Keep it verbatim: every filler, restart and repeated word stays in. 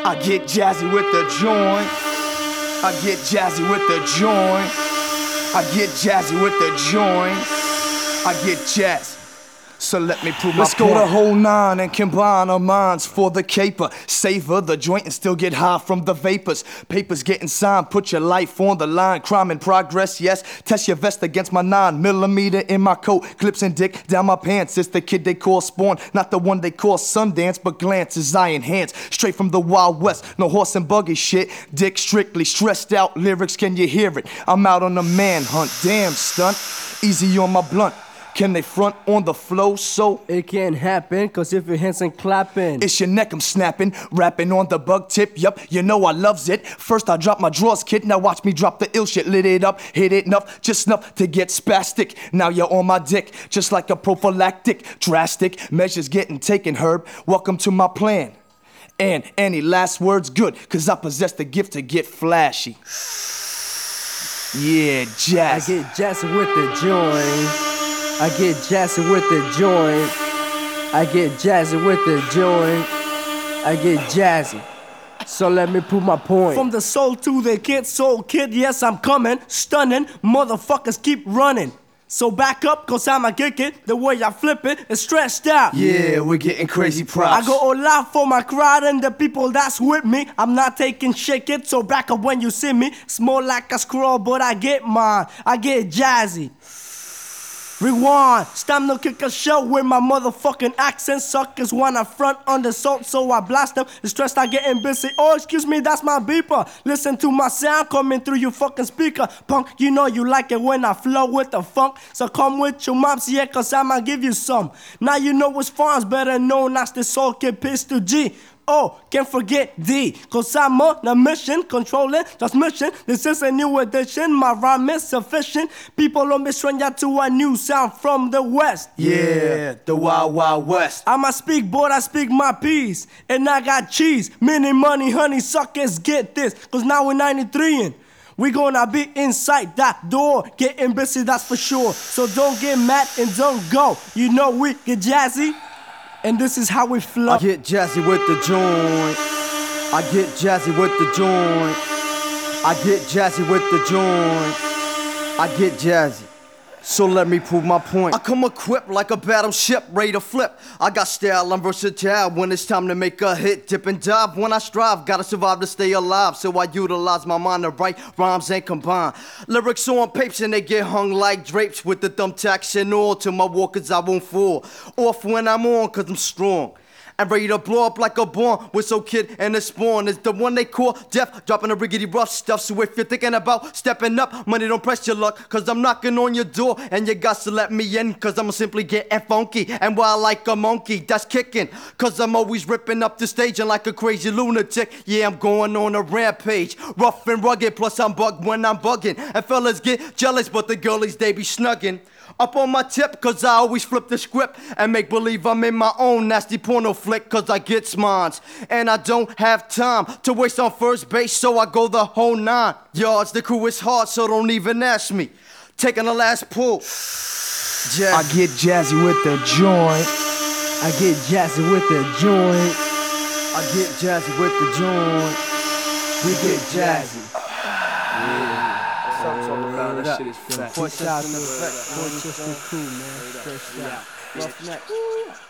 I get jazzy with the joint. I get jazzy with the joint. I get jazzy with the joint. I get jazz. So let me prove my Let's go point. the whole nine and combine our minds for the caper. Savor the joint and still get high from the vapors. Papers getting signed, put your life on the line. Crime in progress, yes. Test your vest against my nine millimeter in my coat. Clips and dick down my pants. It's the kid they call Spawn, not the one they call Sundance, but glances I enhance. Straight from the Wild West, no horse and buggy shit. Dick strictly stressed out lyrics, can you hear it? I'm out on a manhunt, damn stunt. Easy on my blunt. Can they front on the flow so it can't happen? Cause if your hands ain't clapping, it's your neck I'm snapping, rapping on the bug tip. Yup, you know I loves it. First I drop my drawers, kid. Now watch me drop the ill shit. Lit it up, hit it enough, just enough to get spastic. Now you're on my dick, just like a prophylactic. Drastic measures getting taken, Herb. Welcome to my plan. And any last words good, cause I possess the gift to get flashy. Yeah, jazz. I get jazzy with the joint. I get jazzy with the joint. I get jazzy with the joint. I get jazzy. So let me prove my point. From the soul to the kid, soul kid, yes I'm coming. Stunning, motherfuckers keep running. So back up, cause I'ma kick it. The way I flip it is stressed out. Yeah, we're getting crazy props. I go all out for my crowd and the people that's with me. I'm not taking shake it, so back up when you see me. It's more like a scroll, but I get mine. I get jazzy. Rewind, it's time to kick a show with my motherfucking accent. Suckers wanna front on the salt, so I blast them. The stress I getting busy. Oh, excuse me, that's my beeper. Listen to my sound coming through your fucking speaker. Punk, you know you like it when I flow with the funk. So come with your moms, yeah, cause I'ma give you some. Now you know what's fun, better known as the Soul Kid Pistol G. Oh, can't forget D, cause I'm on a mission, controlling transmission. This is a new edition, my rhyme is sufficient. People on me stranger to a new sound from the West. Yeah, the Wild Wild West. I'ma speak, boy, I speak my piece. And I got cheese, many money, honey, suckers, get this. Cause now we're ninety-three and we gonna be inside that door, getting busy, that's for sure. So don't get mad and don't go. You know we get jazzy. And this is how we flow. I get jazzy with the joint. I get jazzy with the joint. I get jazzy with the joint. I get jazzy. So let me prove my point. I come equipped like a battleship, ready to flip. I got style, I'm versatile. When it's time to make a hit, dip and dive. When I strive, gotta survive to stay alive. So I utilize my mind to write rhymes and combine lyrics on papes and they get hung like drapes. With the thumbtacks and all, to my walkers I won't fall off when I'm on, cause I'm strong and ready to blow up like a bomb. With So Kid and the Spawn is the one they call death, dropping the riggedy rough stuff. So if you're thinking about stepping up, money don't press your luck, cause I'm knocking on your door and you got to let me in, cause I'ma simply getting funky. And while like a monkey that's kicking, cause I'm always ripping up the stage and like a crazy lunatic. Yeah, I'm going on a rampage, rough and rugged, plus I'm bugged when I'm bugging. And fellas get jealous, but the girlies they be snugging up on my tip, cause I always flip the script and make believe I'm in my own nasty porno flick, cause I get mines. And I don't have time to waste on first base, so I go the whole nine yards. The crew is hard, so don't even ask me. Taking the last pull. Jazz. I get jazzy with the joint. I get jazzy with the joint. I get jazzy with the joint. We get jazzy. Yeah. Something all about that shit is fat. Push out in the back. Push just the crew, man. Fresh out. Rough neck.